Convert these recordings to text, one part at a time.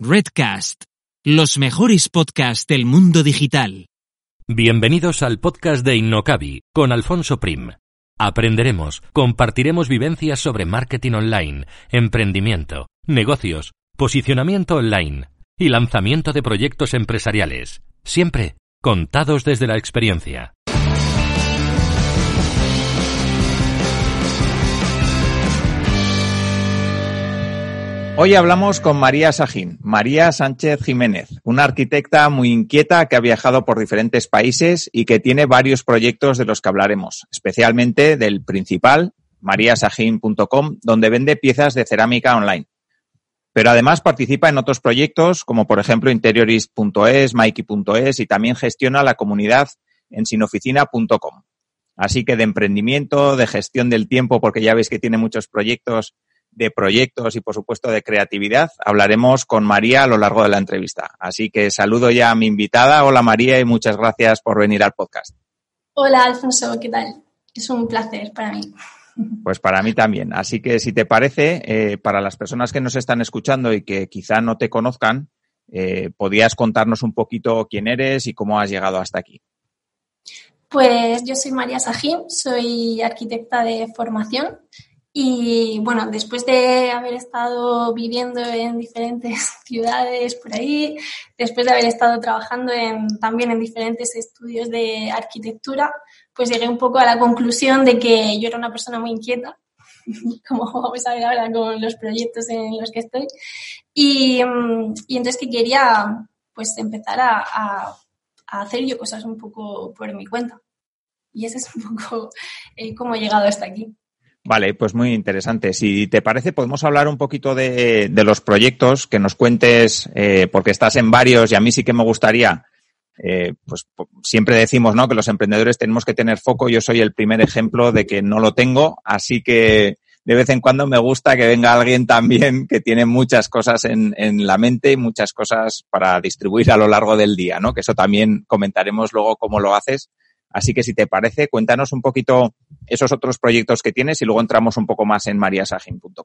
Redcast, los mejores podcasts del mundo digital. Bienvenidos al podcast de Innocabi con Alfonso Prim. Aprenderemos, compartiremos vivencias sobre marketing online, emprendimiento, negocios, posicionamiento online y lanzamiento de proyectos empresariales, siempre contados desde la experiencia. Hoy hablamos con María Sajín, María Sánchez Jiménez, una arquitecta muy inquieta que ha viajado por diferentes países y que tiene varios proyectos de los que hablaremos, especialmente del principal, mariasajin.com, donde vende piezas de cerámica online. Pero además participa en otros proyectos como por ejemplo Interiorist.es, Mikey.es y también gestiona la comunidad en sinoficina.com. Así que de emprendimiento, de gestión del tiempo, porque ya veis que tiene muchos proyectos y por supuesto de creatividad, hablaremos con María a lo largo de la entrevista. Así que saludo ya a mi invitada. Hola María y muchas gracias por venir al podcast. Hola Alfonso, ¿qué tal? Es un placer para mí. Pues para mí también. Así que si te parece, para las personas que nos están escuchando y que quizá no te conozcan, ¿podrías contarnos un poquito quién eres y cómo has llegado hasta aquí? Pues yo soy María Sajín, soy arquitecta de formación. Y bueno, después de haber estado viviendo en diferentes ciudades por ahí, después de haber estado trabajando también en diferentes estudios de arquitectura, pues llegué un poco a la conclusión de que yo era una persona muy inquieta, como vamos a ver ahora con los proyectos en los que estoy, y entonces que quería pues empezar a hacer yo cosas un poco por mi cuenta. Y ese es un poco cómo he llegado hasta aquí. Vale, pues muy interesante. Si te parece, podemos hablar un poquito de los proyectos, que nos cuentes, porque estás en varios y a mí sí que me gustaría, pues siempre decimos, ¿no?, que los emprendedores tenemos que tener foco. Yo soy el primer ejemplo de que no lo tengo, así que de vez en cuando me gusta que venga alguien también que tiene muchas cosas en la mente y muchas cosas para distribuir a lo largo del día, ¿no? Que eso también comentaremos luego cómo lo haces. Así que si te parece, cuéntanos un poquito esos otros proyectos que tienes y luego entramos un poco más en mariasajin.com.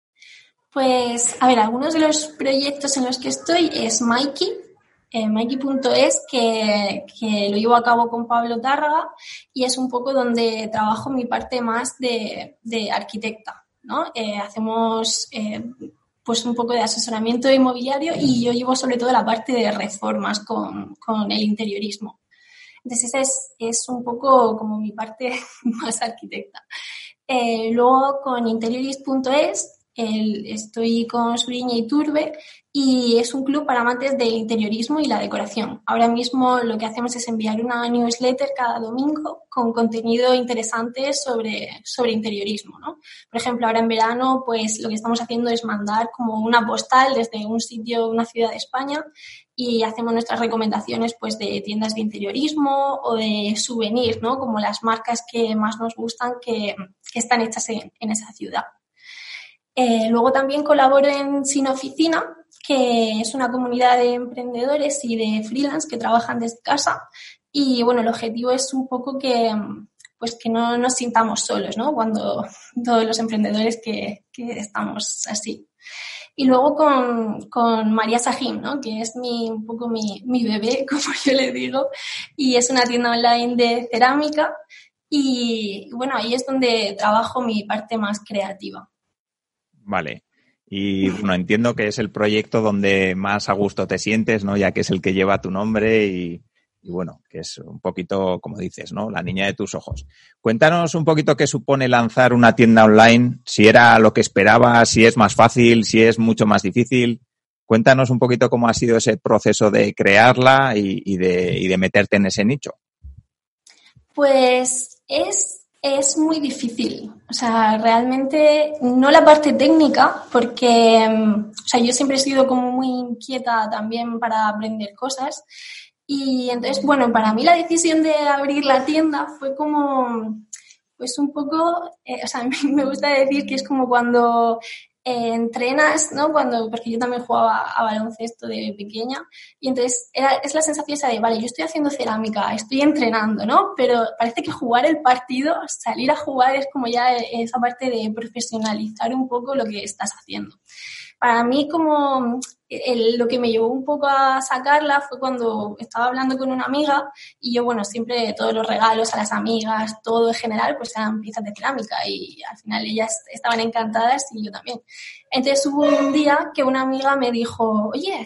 Pues, a ver, algunos de los proyectos en los que estoy es Mikey, Mikey.es, que lo llevo a cabo con Pablo Tárraga y es un poco donde trabajo mi parte más de arquitecta, ¿no? Hacemos pues un poco de asesoramiento inmobiliario y yo llevo sobre todo la parte de reformas con el interiorismo. Entonces esa es un poco como mi parte más arquitecta. Luego con Interiorist.es estoy con Suriña Iturbe y es un club para amantes del interiorismo y la decoración. Ahora mismo lo que hacemos es enviar una newsletter cada domingo con contenido interesante sobre interiorismo, ¿no? Por ejemplo, ahora en verano pues lo que estamos haciendo es mandar como una postal desde un sitio, una ciudad de España, y hacemos nuestras recomendaciones pues de tiendas de interiorismo o de souvenir, ¿no? Como las marcas que más nos gustan que están hechas en esa ciudad. Luego también colaboro en Sinoficina, que es una comunidad de emprendedores y de freelance que trabajan desde casa. Y bueno, el objetivo es un poco que no nos sintamos solos, ¿no? Cuando todos los emprendedores que estamos así. Y luego con María Sajín, ¿no?, que es un poco mi bebé, como yo le digo, y es una tienda online de cerámica y bueno, ahí es donde trabajo mi parte más creativa. Vale. Y bueno, entiendo que es el proyecto donde más a gusto te sientes, ¿no?, ya que es el que lleva tu nombre y bueno, que es un poquito, como dices, ¿no?, la niña de tus ojos. Cuéntanos un poquito qué supone lanzar una tienda online, si era lo que esperabas, si es más fácil, si es mucho más difícil. Cuéntanos un poquito cómo ha sido ese proceso de crearla y de meterte en ese nicho. Pues es muy difícil. O sea, realmente no la parte técnica, porque yo siempre he sido como muy inquieta también para aprender cosas. Y entonces, bueno, para mí la decisión de abrir la tienda fue como, pues un poco, a mí me gusta decir que es como cuando entrenas, ¿no? Porque yo también jugaba a baloncesto de pequeña y entonces es la sensación esa de, vale, yo estoy haciendo cerámica, estoy entrenando, ¿no? Pero parece que jugar el partido, salir a jugar es como ya esa parte de profesionalizar un poco lo que estás haciendo. para mí como lo que me llevó un poco a sacarla fue cuando estaba hablando con una amiga y yo, bueno, siempre todos los regalos a las amigas, todo en general, pues eran piezas de cerámica y al final ellas estaban encantadas y yo también. Entonces hubo un día que una amiga me dijo, oye,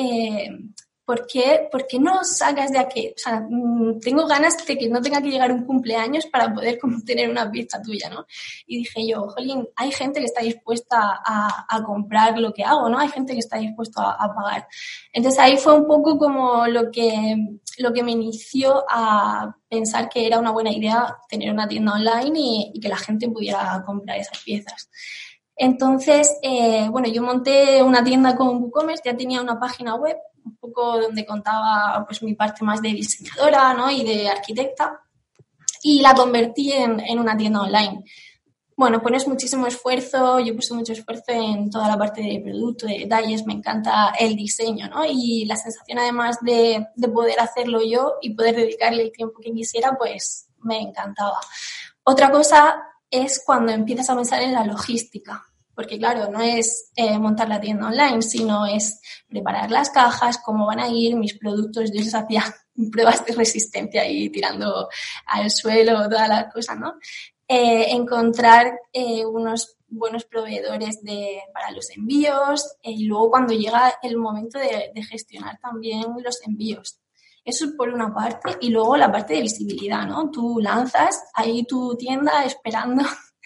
¿por qué no sacas de aquí? O sea, tengo ganas de que no tenga que llegar un cumpleaños para poder tener una pieza tuya, ¿no? Y dije yo, jolín, hay gente que está dispuesta a comprar lo que hago, ¿no? Hay gente que está dispuesta a pagar. Entonces ahí fue un poco como lo que me inició a pensar que era una buena idea tener una tienda online y que la gente pudiera comprar esas piezas. Entonces, bueno, yo monté una tienda con WooCommerce, ya tenía una página web, un poco donde contaba pues mi parte más de diseñadora, ¿no? Y de arquitecta, y la convertí en una tienda online. Bueno, pones muchísimo esfuerzo, yo puse mucho esfuerzo en toda la parte de producto, de detalles, me encanta el diseño, ¿no? Y la sensación además de poder hacerlo yo y poder dedicarle el tiempo que quisiera, pues me encantaba. Otra cosa es cuando empiezas a pensar en la logística, porque claro, no es montar la tienda online, sino es preparar las cajas, cómo van a ir mis productos. Yo les hacía pruebas de resistencia y tirando al suelo, todas las cosas, ¿no? Encontrar unos buenos proveedores para los envíos y luego cuando llega el momento de gestionar también los envíos. Eso por una parte, y luego la parte de visibilidad, ¿no? Tú lanzas ahí tu tienda esperando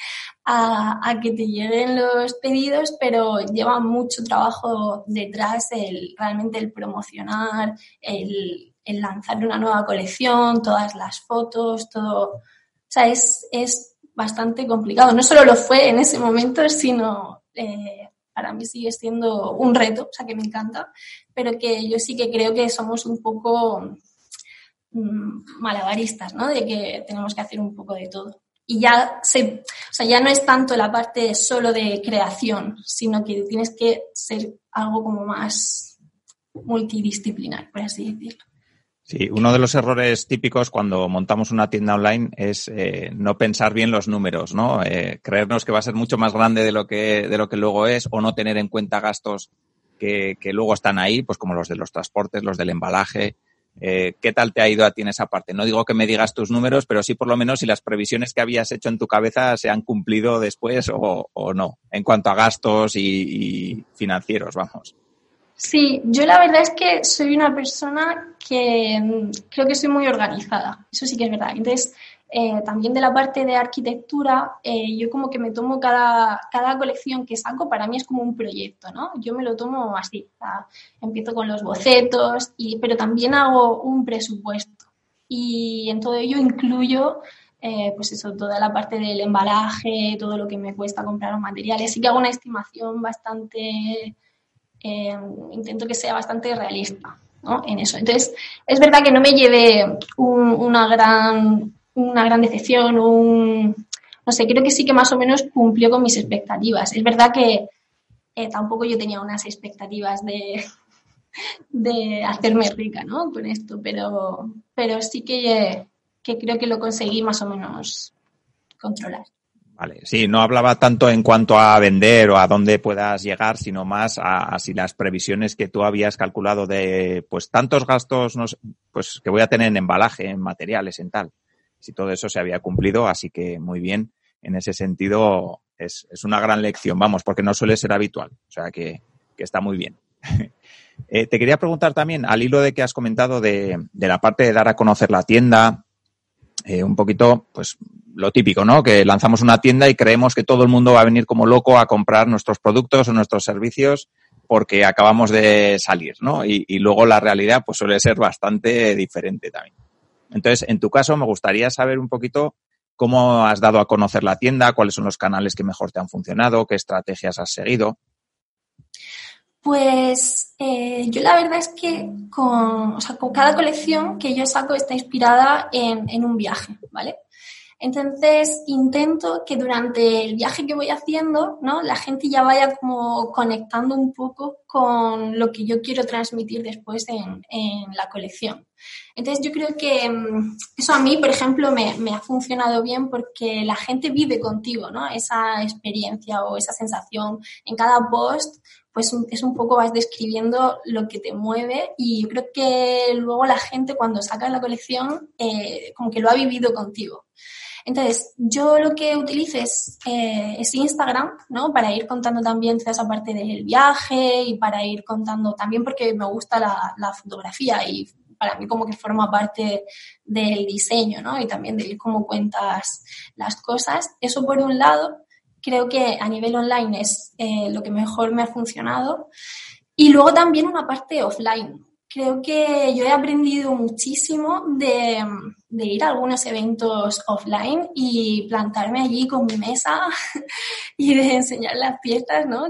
a que te lleguen los pedidos, pero lleva mucho trabajo detrás realmente el promocionar, el lanzar una nueva colección, todas las fotos, todo. O sea, es bastante complicado. No solo lo fue en ese momento, sino para mí sigue siendo un reto, o sea, que me encanta, pero que yo sí que creo que somos un poco malabaristas, ¿no? De que tenemos que hacer un poco de todo. Y ya ya no es tanto la parte solo de creación, sino que tienes que ser algo como más multidisciplinar, por así decirlo. Sí, uno de los errores típicos cuando montamos una tienda online es no pensar bien los números, ¿no? Creernos que va a ser mucho más grande de lo que luego es, o no tener en cuenta gastos que luego están ahí, pues como los de los transportes, los del embalaje. ¿Qué tal te ha ido a ti en esa parte? No digo que me digas tus números, pero sí por lo menos si las previsiones que habías hecho en tu cabeza se han cumplido después o no, en cuanto a gastos y financieros, vamos. Sí, yo la verdad es que soy una persona que creo que soy muy organizada, eso sí que es verdad. Entonces, también de la parte de arquitectura, yo como que me tomo cada colección que saco, para mí es como un proyecto, ¿no? Yo me lo tomo así, o sea, empiezo con los bocetos, pero también hago un presupuesto y en todo ello incluyo pues eso, toda la parte del embalaje, todo lo que me cuesta comprar los materiales. Sí que hago una estimación bastante... intento que sea bastante realista, ¿no? En eso. Entonces, es verdad que no me llevé una gran decepción, no sé, creo que sí que más o menos cumplió con mis expectativas. Es verdad que tampoco yo tenía unas expectativas de hacerme rica, ¿no? Con esto, pero sí que creo que lo conseguí más o menos controlar. Vale, sí, no hablaba tanto en cuanto a vender o a dónde puedas llegar, sino más a si las previsiones que tú habías calculado de, pues, tantos gastos, no sé, pues, que voy a tener en embalaje, en materiales, en tal. Si todo eso se había cumplido, así que muy bien. En ese sentido, es una gran lección, vamos, porque no suele ser habitual. O sea que está muy bien. Te quería preguntar también, al hilo de que has comentado de la parte de dar a conocer la tienda, un poquito, pues, lo típico, ¿no? Que lanzamos una tienda y creemos que todo el mundo va a venir como loco a comprar nuestros productos o nuestros servicios porque acabamos de salir, ¿no? Y luego la realidad, pues, suele ser bastante diferente también. Entonces, en tu caso, me gustaría saber un poquito cómo has dado a conocer la tienda, cuáles son los canales que mejor te han funcionado, qué estrategias has seguido. Pues yo la verdad es que con cada colección que yo saco está inspirada en un viaje, ¿vale? Entonces intento que durante el viaje que voy haciendo, ¿no? La gente ya vaya como conectando un poco con lo que yo quiero transmitir después en la colección. Entonces yo creo que eso a mí, por ejemplo, me ha funcionado bien porque la gente vive contigo, ¿no? Esa experiencia o esa sensación. En cada post, pues es un poco vas describiendo lo que te mueve y yo creo que luego la gente cuando saca la colección como que lo ha vivido contigo. Entonces, yo lo que utilizo es Instagram, ¿no? Para ir contando también toda esa parte del viaje y para ir contando también porque me gusta la fotografía y para mí como que forma parte del diseño, ¿no? Y también de cómo cuentas las cosas. Eso por un lado, creo que a nivel online es lo que mejor me ha funcionado. Y luego también una parte offline. Creo que yo he aprendido muchísimo de ir a algunos eventos offline y plantarme allí con mi mesa y de enseñar las piezas, ¿no?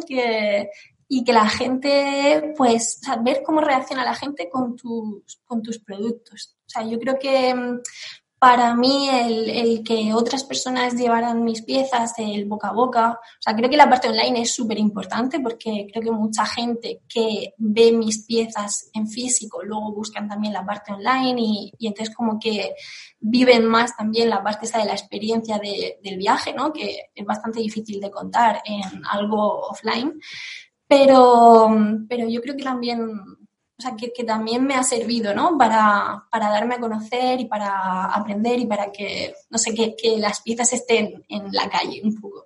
Y que la gente, pues, o sea, ver cómo reacciona la gente con tus productos. O sea, yo creo que para mí el que otras personas llevaran mis piezas, el boca a boca, o sea, creo que la parte online es súper importante porque creo que mucha gente que ve mis piezas en físico luego buscan también la parte online y entonces como que viven más también la parte esa de la experiencia del viaje, ¿no? Que es bastante difícil de contar en algo offline, pero yo creo que también... O sea, que también me ha servido, ¿no? Para darme a conocer y para aprender y para que, no sé, que las piezas estén en la calle un poco.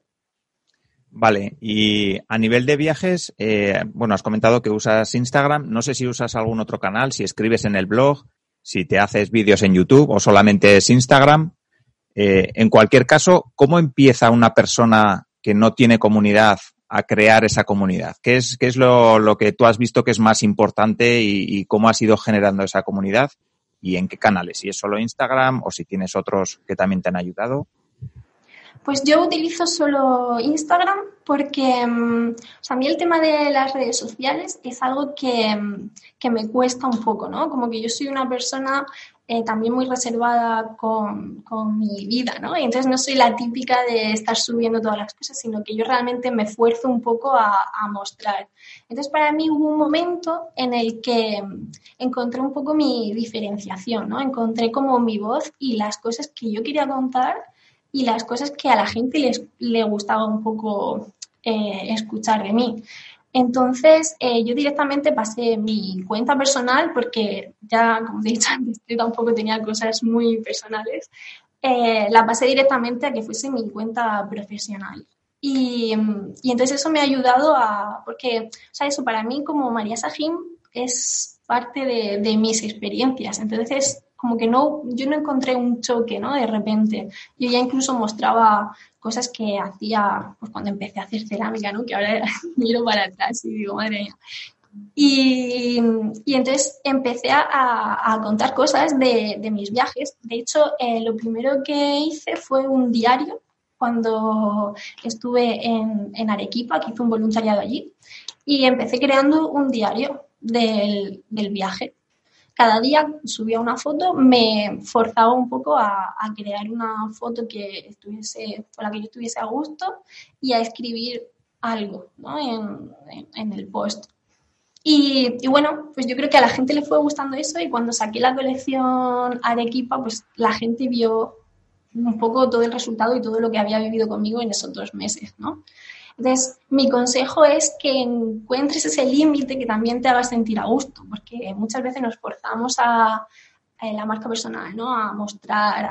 Vale, y a nivel de viajes, bueno, has comentado que usas Instagram. No sé si usas algún otro canal, si escribes en el blog, si te haces vídeos en YouTube o solamente es Instagram. En cualquier caso, ¿cómo empieza una persona que no tiene comunidad a crear esa comunidad? ¿Qué es lo que tú has visto que es más importante y cómo has ido generando esa comunidad y en qué canales? Si es solo Instagram o si tienes otros que también te han ayudado. Pues yo utilizo solo Instagram porque o sea, a mí el tema de las redes sociales es algo que me cuesta un poco, ¿no? Como que yo soy una persona también muy reservada con mi vida, ¿no? Y entonces no soy la típica de estar subiendo todas las cosas, sino que yo realmente me esfuerzo un poco a mostrar. Entonces para mí hubo un momento en el que encontré un poco mi diferenciación, ¿no? Encontré como mi voz y las cosas que yo quería contar y las cosas que a la gente le gustaba un poco escuchar de mí. Entonces, yo directamente pasé mi cuenta personal porque ya, como te he dicho antes, yo tampoco tenía cosas muy personales. La pasé directamente a que fuese mi cuenta profesional. Y entonces eso me ha ayudado porque, o sea, eso para mí como María Sahin es parte de mis experiencias. Entonces, como que yo no encontré un choque, ¿no? De repente. Yo ya incluso mostraba cosas que hacía pues cuando empecé a hacer cerámica, ¿no? Que ahora miro para atrás y digo, madre mía. Y entonces empecé a contar cosas de mis viajes. De hecho, lo primero que hice fue un diario cuando estuve en Arequipa, que hice un voluntariado allí, y empecé creando un diario del viaje. Cada día subía una foto, me forzaba un poco a crear una foto con la que yo estuviese a gusto y a escribir algo, ¿no? en el post. Y bueno, pues yo creo que a la gente le fue gustando eso y cuando saqué la colección Arequipa, pues la gente vio un poco todo el resultado y todo lo que había vivido conmigo en esos 2 meses, ¿no? Entonces, mi consejo es que encuentres ese límite que también te haga sentir a gusto, porque muchas veces nos forzamos a la marca personal, ¿no? A mostrar,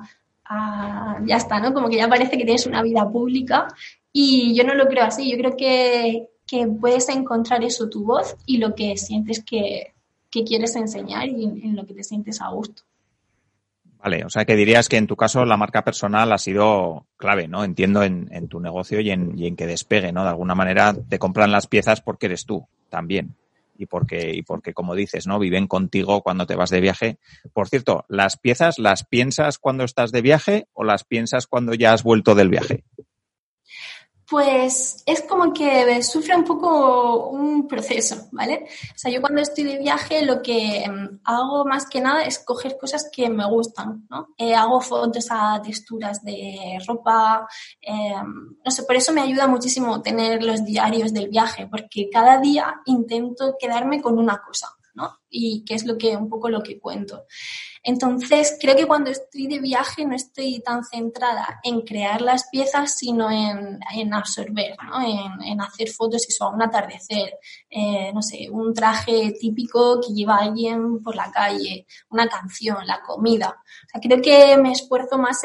ya está, ¿no? Como que ya parece que tienes una vida pública y yo no lo creo así. Yo creo que puedes encontrar eso, tu voz y lo que sientes que quieres enseñar y en lo que te sientes a gusto. Vale, o sea que dirías que en tu caso la marca personal ha sido clave, ¿no? Entiendo en tu negocio y en que despegue, ¿no? De alguna manera te compran las piezas porque eres tú también y porque como dices, ¿no? Viven contigo cuando te vas de viaje. Por cierto, ¿las piezas las piensas cuando estás de viaje o las piensas cuando ya has vuelto del viaje? Pues es como que sufre un poco un proceso, ¿vale? O sea, yo cuando estoy de viaje lo que hago más que nada es coger cosas que me gustan, ¿no? Hago fotos a texturas de ropa, no sé, por eso me ayuda muchísimo tener los diarios del viaje, porque cada día intento quedarme con una cosa, ¿no? Y que es un poco lo que cuento. Entonces, creo que cuando estoy de viaje no estoy tan centrada en crear las piezas, sino en absorber, ¿no? En hacer fotos eso, a un atardecer, no sé, un traje típico que lleva alguien por la calle, una canción, la comida. O sea, creo que me esfuerzo más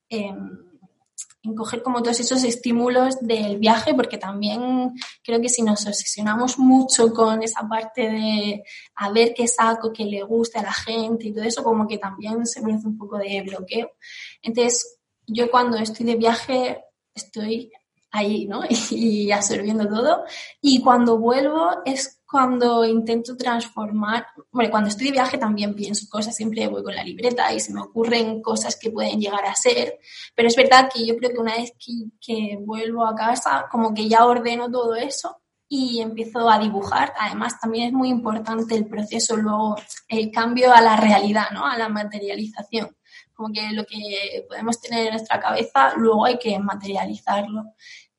en coger como todos esos estímulos del viaje, porque también creo que si nos obsesionamos mucho con esa parte de a ver qué saco, que le guste a la gente y todo eso, como que también se produce un poco de bloqueo. Entonces, yo cuando estoy de viaje estoy ahí, ¿no? Y absorbiendo todo. Y cuando vuelvo es cuando intento transformar, bueno, cuando estoy de viaje también pienso cosas, siempre voy con la libreta y se me ocurren cosas que pueden llegar a ser, pero es verdad que yo creo que una vez que vuelvo a casa, como que ya ordeno todo eso y empiezo a dibujar. Además, también es muy importante el proceso, luego el cambio a la realidad, ¿no? A la materialización. Como que lo que podemos tener en nuestra cabeza, luego hay que materializarlo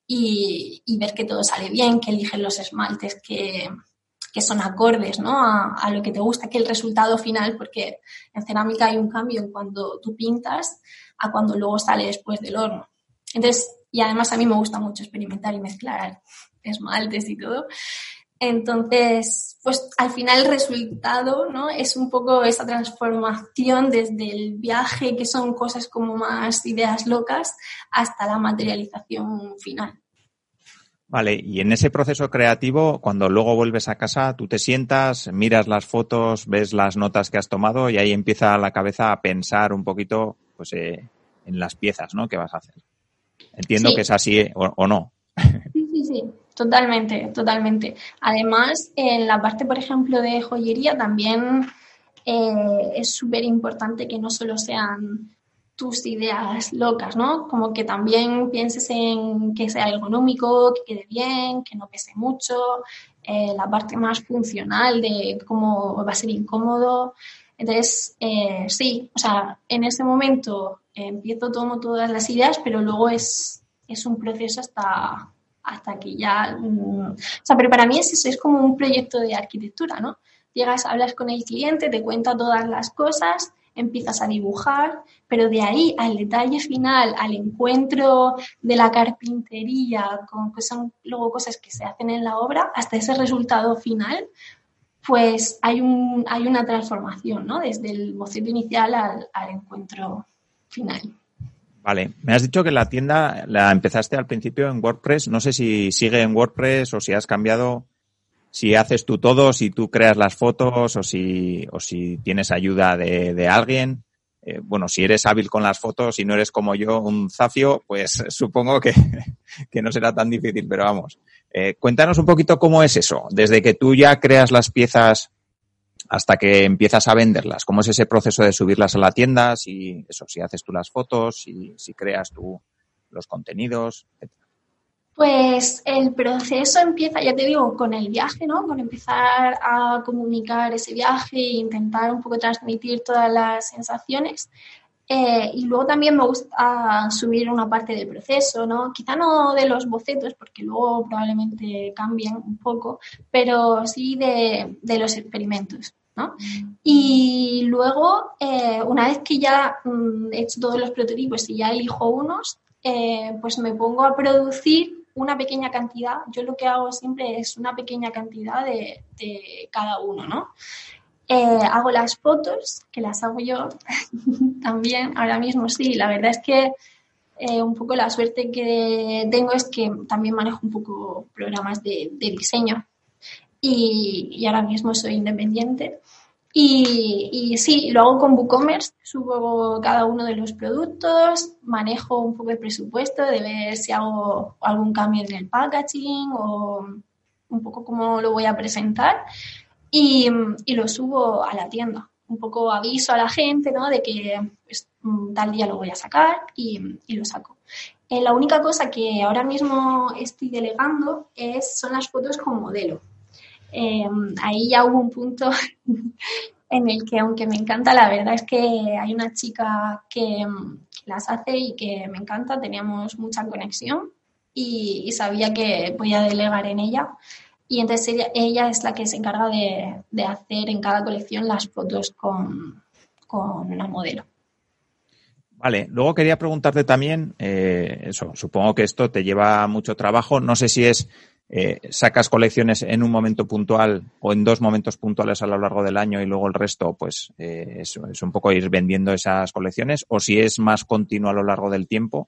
y ver que todo sale bien, que eligen los esmaltes que son acordes, ¿no? A lo que te gusta, que el resultado final, porque en cerámica hay un cambio en cuando tú pintas a cuando luego sale después del horno. Entonces, y además a mí me gusta mucho experimentar y mezclar esmaltes y todo. Entonces, pues al final el resultado, ¿no? Es un poco esa transformación desde el viaje, que son cosas como más ideas locas, hasta la materialización final. Vale, y en ese proceso creativo, cuando luego vuelves a casa, tú te sientas, miras las fotos, ves las notas que has tomado y ahí empieza la cabeza a pensar un poquito pues, en las piezas, ¿no? que vas a hacer. Entiendo Sí. que es así o no. Sí, totalmente, totalmente. Además, en la parte, por ejemplo, de joyería también es súper importante que no solo sean tus ideas locas, ¿no? Como que también pienses en que sea ergonómico, que quede bien, que no pese mucho, la parte más funcional de cómo va a ser incómodo. Entonces, sí, o sea, en ese momento tomo todas las ideas, pero luego es un proceso hasta que ya... o sea, pero para mí es eso, es como un proyecto de arquitectura, ¿no? Llegas, hablas con el cliente, te cuenta todas las cosas, empiezas a dibujar, pero de ahí al detalle final, al encuentro de la carpintería, con que son luego cosas que se hacen en la obra, hasta ese resultado final, pues hay una transformación, ¿no? Desde el boceto inicial al encuentro final. Vale, me has dicho que la tienda la empezaste al principio en WordPress. No sé si sigue en WordPress o si has cambiado, si haces tú todo, si tú creas las fotos o si tienes ayuda de alguien. Bueno, si eres hábil con las fotos y no eres como yo, un zafio, pues supongo que no será tan difícil, pero vamos. Cuéntanos un poquito cómo es eso, desde que tú ya creas las piezas hasta que empiezas a venderlas. ¿Cómo es ese proceso de subirlas a la tienda? Si haces tú las fotos, si creas tú los contenidos, etc. Pues el proceso empieza, ya te digo, con el viaje, ¿no? Con empezar a comunicar ese viaje e intentar un poco transmitir todas las sensaciones. Y luego también me gusta subir una parte del proceso, ¿no? Quizá no de los bocetos, porque luego probablemente cambien un poco, pero sí de los experimentos, ¿no? Y luego, una vez que ya he hecho todos los prototipos y ya elijo unos, pues me pongo a producir una pequeña cantidad. Yo lo que hago siempre es una pequeña cantidad de cada uno, ¿no? Hago las fotos, que las hago yo también ahora mismo, sí. La verdad es que un poco la suerte que tengo es que también manejo un poco programas de diseño y ahora mismo soy independiente. Y sí, lo hago con WooCommerce, subo cada uno de los productos, manejo un poco el presupuesto de ver si hago algún cambio en el packaging o un poco cómo lo voy a presentar y lo subo a la tienda. Un poco aviso a la gente, ¿no? De que pues, tal día lo voy a sacar y lo saco. La única cosa que ahora mismo estoy delegando son las fotos con modelo. Ahí ya hubo un punto en el que, aunque me encanta, la verdad es que hay una chica que las hace y que me encanta, teníamos mucha conexión y sabía que podía delegar en ella. Y entonces ella es la que se encarga de hacer en cada colección las fotos con una modelo. Vale, luego quería preguntarte también, supongo que esto te lleva mucho trabajo, no sé si sacas colecciones en un momento puntual o en 2 momentos puntuales a lo largo del año y luego el resto, pues es un poco ir vendiendo esas colecciones, o si es más continuo a lo largo del tiempo,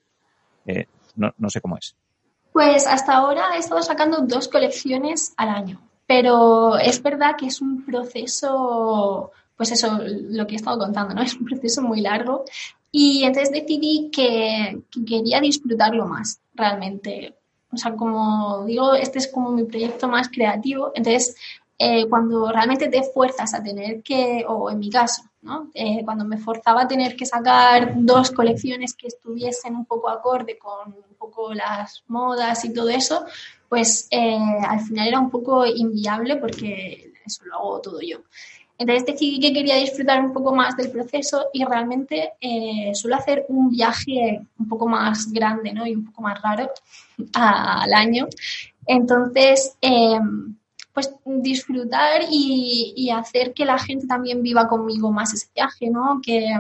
no sé cómo es. Pues hasta ahora he estado sacando 2 colecciones al año, pero es verdad que es un proceso, pues eso, lo que he estado contando, ¿no? Es un proceso muy largo y entonces decidí que quería disfrutarlo más, realmente. O sea, como digo, este es como mi proyecto más creativo, entonces cuando realmente te fuerzas a tener que, o en mi caso, ¿no? Cuando me forzaba a tener que sacar 2 colecciones que estuviesen un poco acorde con un poco las modas y todo eso, pues al final era un poco inviable porque eso lo hago todo yo. Entonces decidí que quería disfrutar un poco más del proceso y realmente suelo hacer un viaje un poco más grande, ¿no? Y un poco más raro al año. Entonces, pues disfrutar y hacer que la gente también viva conmigo más ese viaje, ¿no?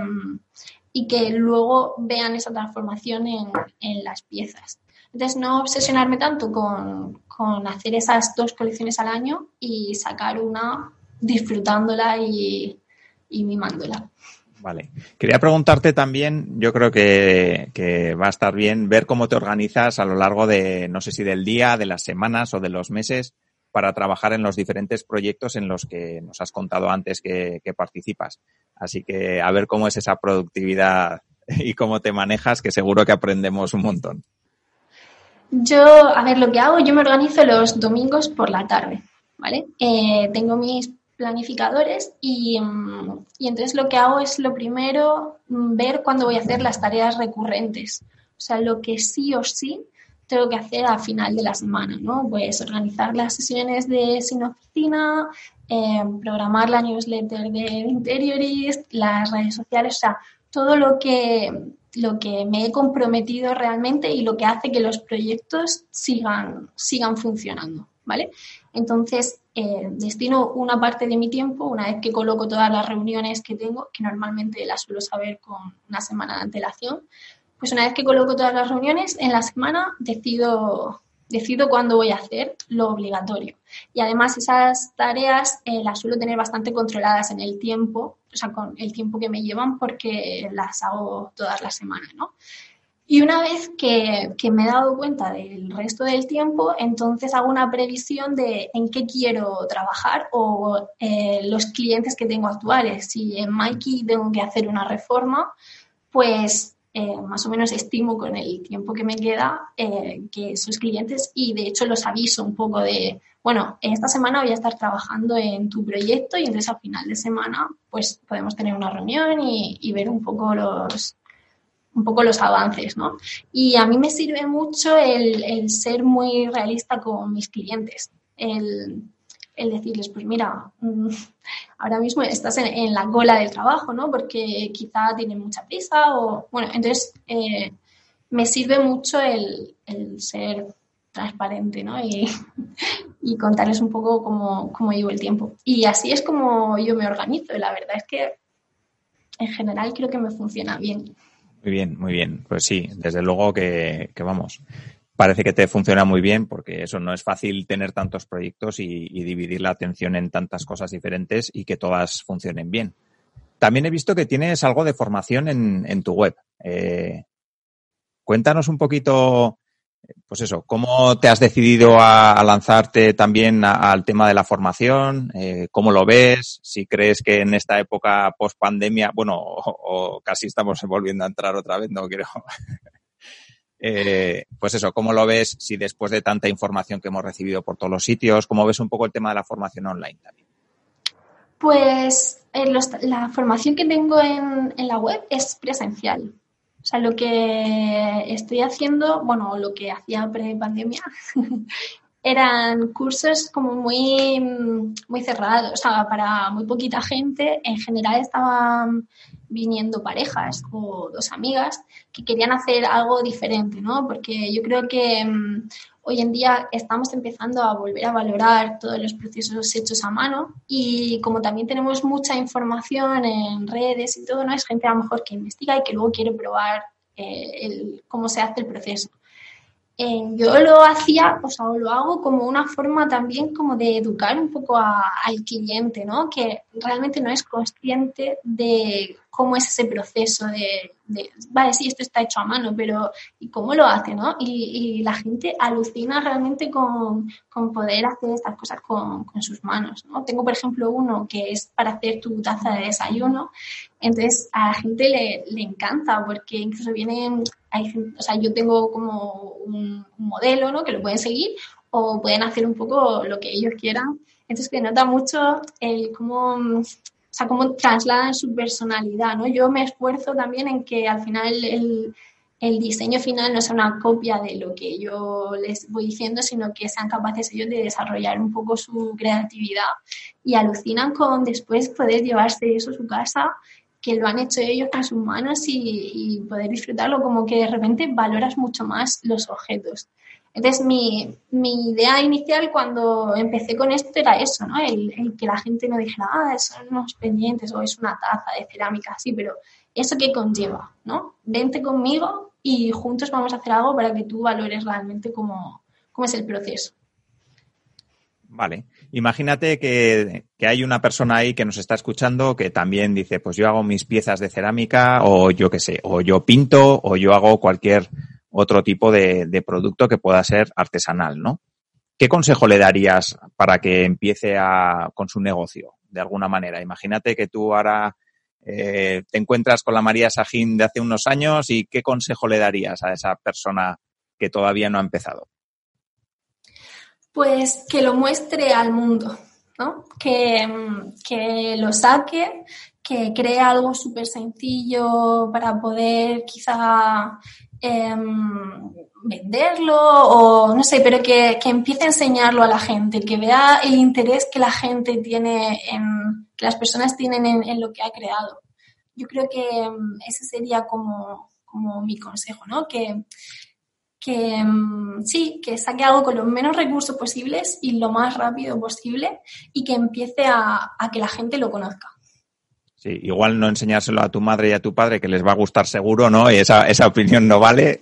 Y que luego vean esa transformación en las piezas. Entonces, no obsesionarme tanto con hacer esas 2 colecciones al año y sacar una disfrutándola y mimándola. Vale. Quería preguntarte también, yo creo que va a estar bien ver cómo te organizas a lo largo de, no sé si del día, de las semanas o de los meses, para trabajar en los diferentes proyectos en los que nos has contado antes que participas. Así que a ver cómo es esa productividad y cómo te manejas, que seguro que aprendemos un montón. A ver, lo que hago, yo me organizo los domingos por la tarde, ¿vale? Tengo mis planificadores y entonces lo que hago es, lo primero, ver cuándo voy a hacer las tareas recurrentes. O sea, lo que sí o sí tengo que hacer a final de la semana, ¿no? Pues organizar las sesiones de Sin Oficina, programar la newsletter de Interiorist, las redes sociales, o sea, todo lo que me he comprometido realmente y lo que hace que los proyectos sigan funcionando, ¿vale? Entonces, destino una parte de mi tiempo, una vez que coloco todas las reuniones que tengo, que normalmente las suelo saber con una semana de antelación, pues una vez que coloco todas las reuniones, en la semana decido cuándo voy a hacer lo obligatorio. Y además esas tareas las suelo tener bastante controladas en el tiempo, o sea, con el tiempo que me llevan, porque las hago todas las semanas, ¿no? Y una vez que me he dado cuenta del resto del tiempo, entonces hago una previsión de en qué quiero trabajar o los clientes que tengo actuales. Si en Mikey tengo que hacer una reforma, pues más o menos estimo con el tiempo que me queda que esos clientes, y de hecho los aviso un poco de, bueno, esta semana voy a estar trabajando en tu proyecto y entonces a final de semana pues podemos tener una reunión y ver un poco los avances, ¿no? Y a mí me sirve mucho el ser muy realista con mis clientes, el decirles, pues mira, ahora mismo estás en la cola del trabajo, ¿no? Porque quizá tienen mucha prisa o, bueno, entonces me sirve mucho el ser transparente, ¿no? Y contarles un poco cómo llevo el tiempo. Y así es como yo me organizo. La verdad es que en general creo que me funciona bien. Muy bien, muy bien. Pues sí, desde luego que vamos, parece que te funciona muy bien, porque eso no es fácil, tener tantos proyectos y dividir la atención en tantas cosas diferentes y que todas funcionen bien. También he visto que tienes algo de formación en tu web. Cuéntanos un poquito, pues eso, cómo te has decidido a lanzarte también al tema de la formación, cómo lo ves, si crees que en esta época post-pandemia, bueno, o casi estamos volviendo a entrar otra vez, no quiero... pues eso, ¿cómo lo ves? Si después de tanta información que hemos recibido por todos los sitios, ¿cómo ves un poco el tema de la formación online también? Pues La formación que tengo en la web es presencial. O sea, lo que estoy haciendo, bueno, lo que hacía pre-pandemia, eran cursos como muy cerrados, o sea, para muy poquita gente. En general estaban viniendo parejas o dos amigas que querían hacer algo diferente, ¿no? Porque yo creo que hoy en día estamos empezando a volver a valorar todos los procesos hechos a mano y como también tenemos mucha información en redes y todo, ¿no? Es gente a lo mejor que investiga y que luego quiere probar cómo se hace el proceso. Yo lo hacía, o sea, lo hago como una forma también como de educar un poco al cliente, ¿no? Que realmente no es consciente de cómo es ese proceso vale, sí, esto está hecho a mano, pero ¿y cómo lo hace, no? Y la gente alucina realmente con poder hacer estas cosas con sus manos, ¿no? Tengo, por ejemplo, uno que es para hacer tu taza de desayuno. Entonces, a la gente le encanta porque incluso vienen... o sea, yo tengo como un modelo, ¿no? Que lo pueden seguir o pueden hacer un poco lo que ellos quieran. Entonces, que nota mucho cómo trasladan su personalidad, ¿no? Yo me esfuerzo también en que al final el diseño final no sea una copia de lo que yo les voy diciendo, sino que sean capaces ellos de desarrollar un poco su creatividad y alucinan con después poder llevarse eso a su casa, que lo han hecho ellos con sus manos y poder disfrutarlo, como que de repente valoras mucho más los objetos. Entonces, mi idea inicial cuando empecé con esto era eso, ¿no? El que la gente no dijera, son unos pendientes o es una taza de cerámica, sí, pero ¿eso qué conlleva, no? Vente conmigo y juntos vamos a hacer algo para que tú valores realmente cómo es el proceso. Vale. Imagínate que hay una persona ahí que nos está escuchando que también dice, pues yo hago mis piezas de cerámica o yo qué sé, o yo pinto o yo hago cualquier otro tipo de producto que pueda ser artesanal, ¿no? ¿Qué consejo le darías para que empiece con su negocio, de alguna manera? Imagínate que tú ahora te encuentras con la María Sajín de hace unos años y ¿qué consejo le darías a esa persona que todavía no ha empezado? Pues que lo muestre al mundo, ¿no? Que lo saque, que cree algo súper sencillo para poder quizá venderlo o no sé, pero que empiece a enseñarlo a la gente, que vea el interés que la gente tiene, que las personas tienen en lo que ha creado. Yo creo que ese sería como mi consejo, ¿no? Que saque algo con los menos recursos posibles y lo más rápido posible y que empiece a que la gente lo conozca. Sí, igual no enseñárselo a tu madre y a tu padre, que les va a gustar seguro, ¿no? Y esa opinión no vale.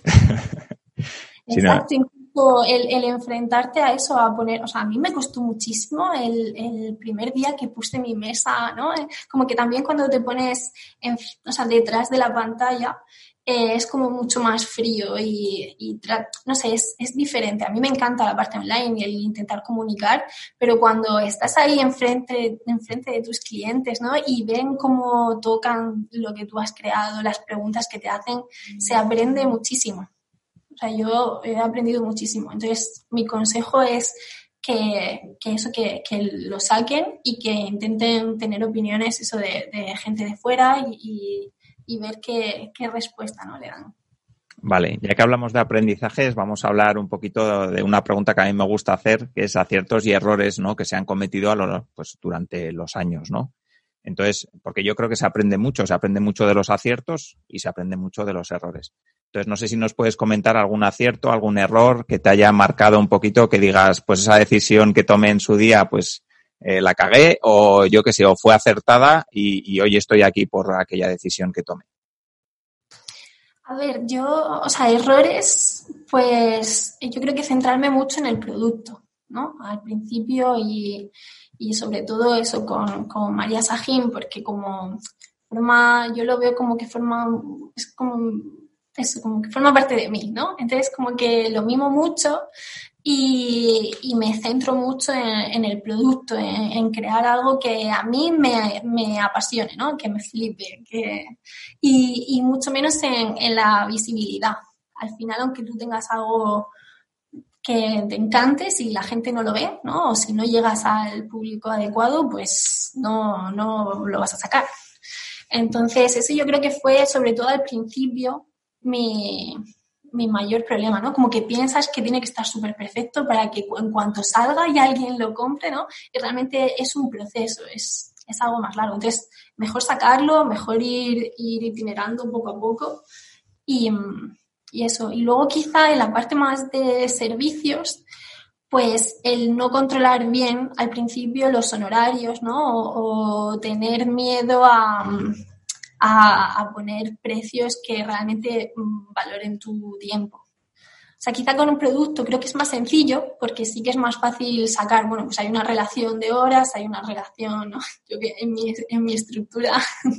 Exacto, incluso el enfrentarte a eso, a poner, o sea, a mí me costó muchísimo el primer día que puse mi mesa, ¿no? Como que también cuando te pones, detrás de la pantalla, es como mucho más frío y no sé, es diferente. A mí me encanta la parte online y el intentar comunicar, pero cuando estás ahí enfrente de tus clientes, ¿no? Y ven cómo tocan lo que tú has creado, las preguntas que te hacen, se aprende muchísimo. O sea, yo he aprendido muchísimo. Entonces, mi consejo es que lo saquen y que intenten tener opiniones eso de gente de fuera y ver qué respuesta, ¿no?, le dan. Vale, ya que hablamos de aprendizajes, vamos a hablar un poquito de una pregunta que a mí me gusta hacer, que es aciertos y errores, ¿no?, que se han cometido durante los años, ¿no? Entonces, porque yo creo que se aprende mucho de los aciertos y se aprende mucho de los errores. Entonces, no sé si nos puedes comentar algún acierto, algún error que te haya marcado un poquito, que digas, pues esa decisión que tomé en su día, pues la cagué, o yo qué sé, o fue acertada y hoy estoy aquí por aquella decisión que tomé. A ver, errores, pues yo creo que centrarme mucho en el producto, ¿no? Al principio y sobre todo eso con María Sajín, porque yo lo veo como que como que forma parte de mí, ¿no? Entonces como que lo mimo mucho y me centro mucho en el producto, en crear algo que a mí me apasione, ¿no? Que me flipe, y mucho menos en la visibilidad. Al final, aunque tú tengas algo que te encante si la gente no lo ve, ¿no? O si no llegas al público adecuado, pues no lo vas a sacar. Entonces, eso yo creo que fue, sobre todo al principio, mi mayor problema, ¿no? Como que piensas que tiene que estar súper perfecto para que en cuanto salga y alguien lo compre, ¿no? Y realmente es un proceso, es algo más largo. Entonces, mejor sacarlo, mejor ir itinerando poco a poco y eso. Y luego quizá en la parte más de servicios, pues el no controlar bien al principio los honorarios, ¿no? O tener miedo a poner precios que realmente valoren tu tiempo. O sea, quizá con un producto creo que es más sencillo porque sí que es más fácil sacar, bueno, pues hay una relación de horas, hay una relación, ¿no? Yo que en mi estructura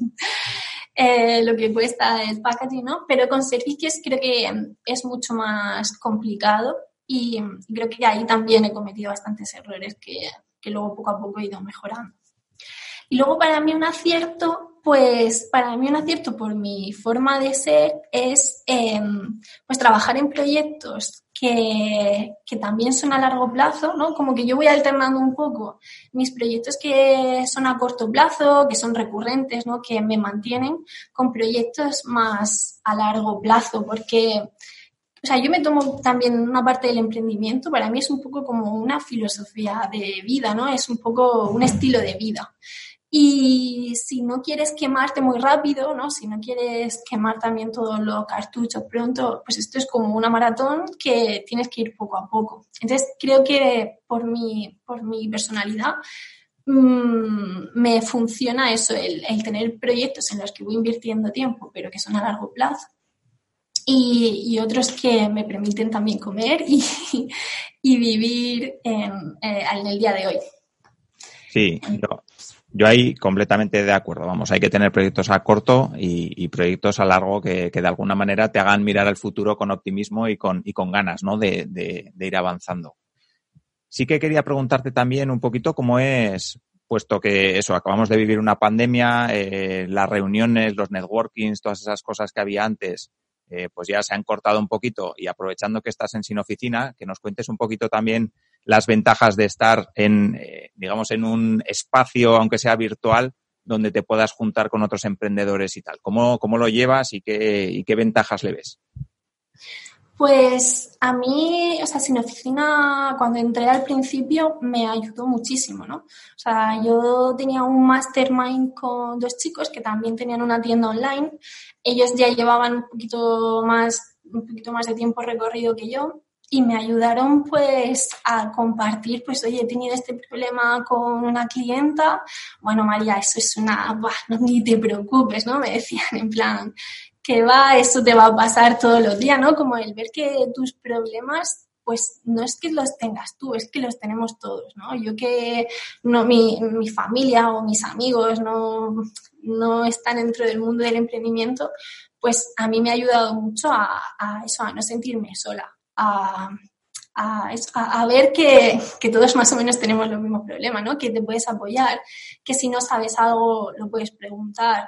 lo que cuesta el packaging, ¿no? Pero con servicios creo que es mucho más complicado y creo que ahí también he cometido bastantes errores que luego poco a poco he ido mejorando. Y luego para mí un acierto por mi forma de ser es pues trabajar en proyectos que también son a largo plazo, ¿no? Como que yo voy alternando un poco mis proyectos que son a corto plazo, que son recurrentes, ¿no? Que me mantienen, con proyectos más a largo plazo, porque o sea, yo me tomo también una parte del emprendimiento, para mí es un poco como una filosofía de vida, ¿no? Es un poco un estilo de vida. Y si no quieres quemarte muy rápido, ¿no? Si no quieres quemar también todos los cartuchos pronto, pues esto es como una maratón que tienes que ir poco a poco. Entonces, creo que por mi personalidad me funciona eso, el tener proyectos en los que voy invirtiendo tiempo, pero que son a largo plazo. Y otros que me permiten también comer y vivir en el día de hoy. Sí, yo ahí completamente de acuerdo. Vamos, hay que tener proyectos a corto y proyectos a largo que de alguna manera te hagan mirar al futuro con optimismo y con ganas, ¿no? de ir avanzando. Sí que quería preguntarte también un poquito cómo es, puesto que eso, acabamos de vivir una pandemia, las reuniones, los networkings, todas esas cosas que había antes, pues ya se han cortado un poquito, y aprovechando que estás en Sin Oficina, que nos cuentes un poquito también las ventajas de estar digamos, en un espacio, aunque sea virtual, donde te puedas juntar con otros emprendedores y tal. ¿Cómo lo llevas y qué ventajas le ves? Pues a mí, o sea, Sin Oficina, cuando entré al principio, me ayudó muchísimo, ¿no? O sea, yo tenía un mastermind con 2 chicos que también tenían una tienda online. Ellos ya llevaban un poquito más de tiempo recorrido que yo y me ayudaron, pues, a compartir, pues, oye, he tenido este problema con una clienta. Bueno, María, eso es no, ni te preocupes, ¿no? Me decían, en plan, que eso te va a pasar todos los días, ¿no? Como el ver que tus problemas, pues no es que los tengas tú, es que los tenemos todos, ¿no? Yo que no, mi familia o mis amigos no están dentro del mundo del emprendimiento, pues a mí me ha ayudado mucho a no sentirme sola, a ver que todos más o menos tenemos los mismos problemas, ¿no? Que te puedes apoyar, que si no sabes algo lo puedes preguntar.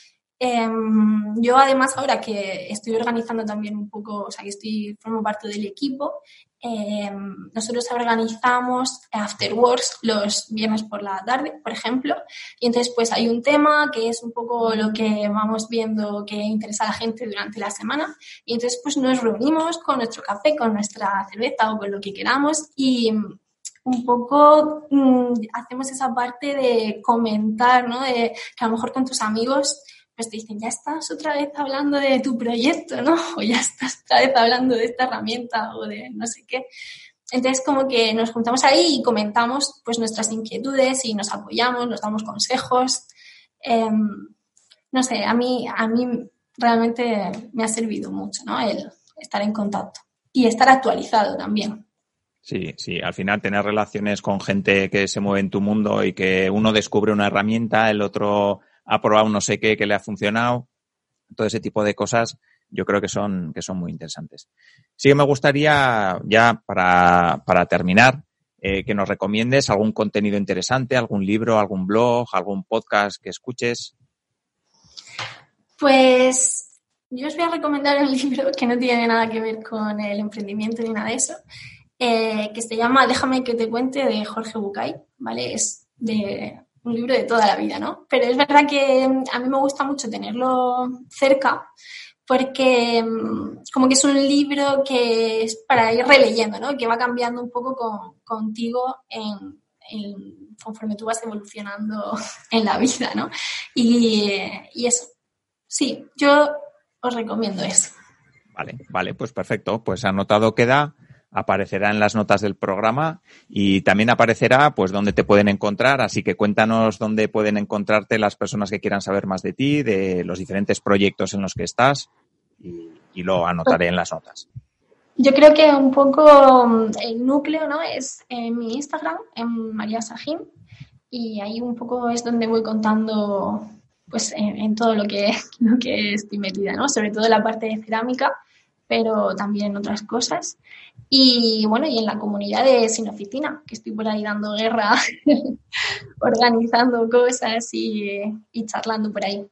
Yo además ahora que estoy organizando también un poco, o sea que formo parte del equipo, nosotros organizamos afterworks los viernes por la tarde, por ejemplo, y entonces pues hay un tema que es un poco lo que vamos viendo que interesa a la gente durante la semana, y entonces pues nos reunimos con nuestro café, con nuestra cerveza o con lo que queramos y un poco hacemos esa parte de comentar, ¿no? De que a lo mejor con tus amigos pues te dicen, ya estás otra vez hablando de tu proyecto, ¿no? O ya estás otra vez hablando de esta herramienta o de no sé qué. Entonces, como que nos juntamos ahí y comentamos pues nuestras inquietudes y nos apoyamos, nos damos consejos. No sé, a mí realmente me ha servido mucho, ¿no? El estar en contacto y estar actualizado también. Sí, al final tener relaciones con gente que se mueve en tu mundo y que uno descubre una herramienta, el otro ha probado no sé qué que le ha funcionado, todo ese tipo de cosas yo creo que son muy interesantes. Sí que me gustaría ya para terminar que nos recomiendes algún contenido interesante, algún libro, algún blog, algún podcast que escuches. Pues yo os voy a recomendar un libro que no tiene nada que ver con el emprendimiento ni nada de eso. que se llama Déjame que te cuente, de Jorge Bucay, ¿vale? Es de un libro de toda la vida, ¿no? Pero es verdad que a mí me gusta mucho tenerlo cerca porque como que es un libro que es para ir releyendo, ¿no? Que va cambiando un poco contigo conforme tú vas evolucionando en la vida, ¿no? Y eso, sí, yo os recomiendo eso. Vale, pues perfecto. Pues anotado queda, aparecerá en las notas del programa y también aparecerá pues dónde te pueden encontrar, así que cuéntanos dónde pueden encontrarte las personas que quieran saber más de ti, de los diferentes proyectos en los que estás y lo anotaré en las notas. Yo creo que un poco el núcleo, ¿no? Es en mi Instagram, en María Sahin, y ahí un poco es donde voy contando pues en todo lo que estoy metida, ¿no? Sobre todo en la parte de cerámica, pero también en otras cosas. Y bueno, y en la comunidad de Sin Oficina, que estoy por ahí dando guerra, organizando cosas y charlando por ahí.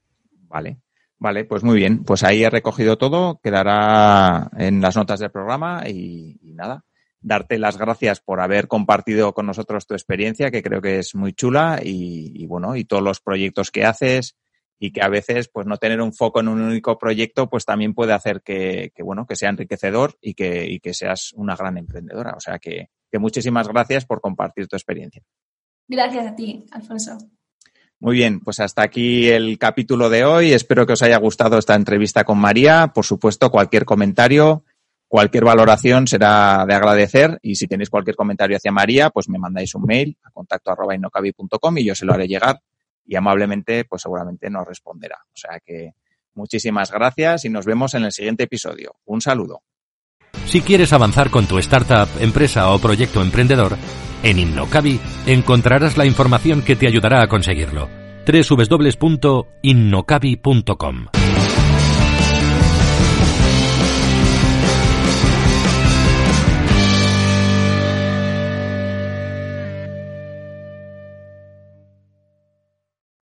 Vale, pues muy bien. Pues ahí he recogido todo, quedará en las notas del programa y nada, darte las gracias por haber compartido con nosotros tu experiencia, que creo que es muy chula y bueno, y todos los proyectos que haces y que a veces pues no tener un foco en un único proyecto pues también puede hacer que sea enriquecedor y que seas una gran emprendedora. O sea que muchísimas gracias por compartir tu experiencia. Gracias a ti, Alfonso. Muy bien, pues hasta aquí el capítulo de hoy. Espero que os haya gustado esta entrevista con María. Por supuesto, cualquier comentario, cualquier valoración será de agradecer y si tenéis cualquier comentario hacia María, pues me mandáis un mail a contacto@innocabi.com y yo se lo haré llegar y amablemente, pues seguramente nos responderá. O sea que muchísimas gracias y nos vemos en el siguiente episodio. Un saludo. Si quieres avanzar con tu startup, empresa o proyecto emprendedor, en Innocabi encontrarás la información que te ayudará a conseguirlo. www.innocabi.com